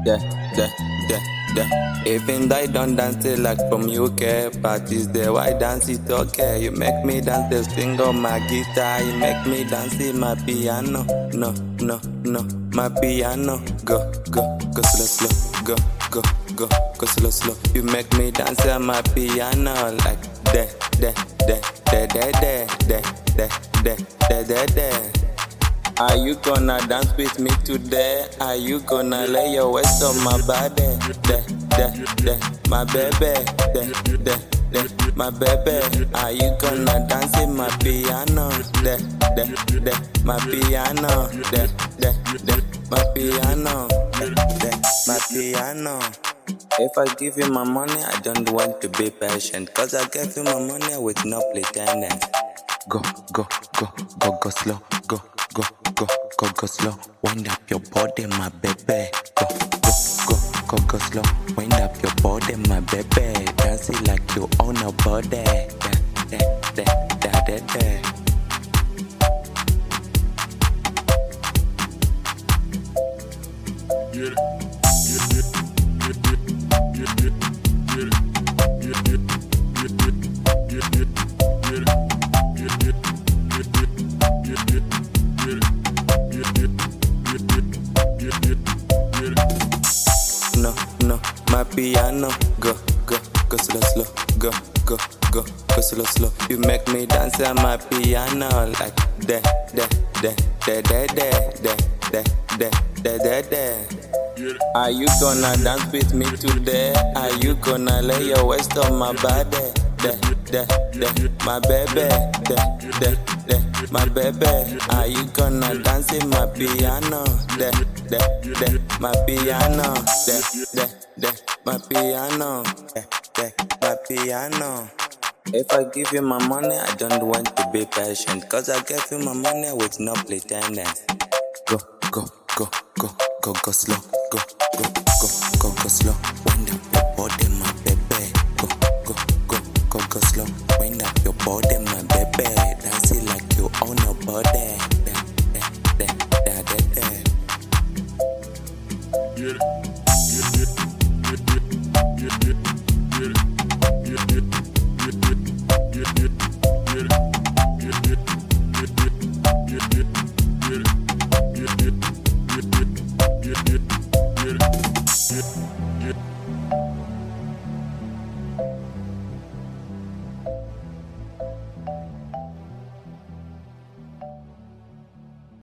Da, da, da, da. Even though I don't dance it like from UK parties, there why dance it okay. You make me dance the string on my guitar, you make me dance in my piano. No, no, no, my piano. Go, go, go slow, slow. Go, go, go, go slow, slow. You make me dance on my piano like da, da, da, da, da, da, da, da, da, da, da, da. Are you gonna dance with me today? Are you gonna lay your waist on my body? My baby, my baby. Are you gonna dance in my piano? My piano, my piano, my piano. If I give you my money, I don't want to be patient, cause I gave you my money with no pretending. Go, go, go, go, go slow, go, go, go, go, go slow. Wind up your body, my baby. Go, go, go, go, go slow. Wind up your body, my baby. Dance it like you own a body. Da, da, da, da, da, da. No, no, my piano. Go, go, go slow, slow. Go, go, go, go slow, slow. You make me dance on my piano like da, da, da, da, da, da, da, da, da, da, da. Are you gonna dance with me today? Are you gonna lay your waist on my body? Da, da, da, my baby. Da, da, da, my baby. Are you gonna dance in my piano? Da, da, da, my piano. Da, da, da, my piano. Da, da, my piano. If I give you my money, I don't want to be patient, cause I gave you my money with no pretending. Go, go, go, go, go, go slow. Go, go, go, go, go slow. Wind up your body, my baby. Go, go, go, go, go slow. Wind up your body, my baby. Dance it like you own a body. Da, da, da, da, da, da.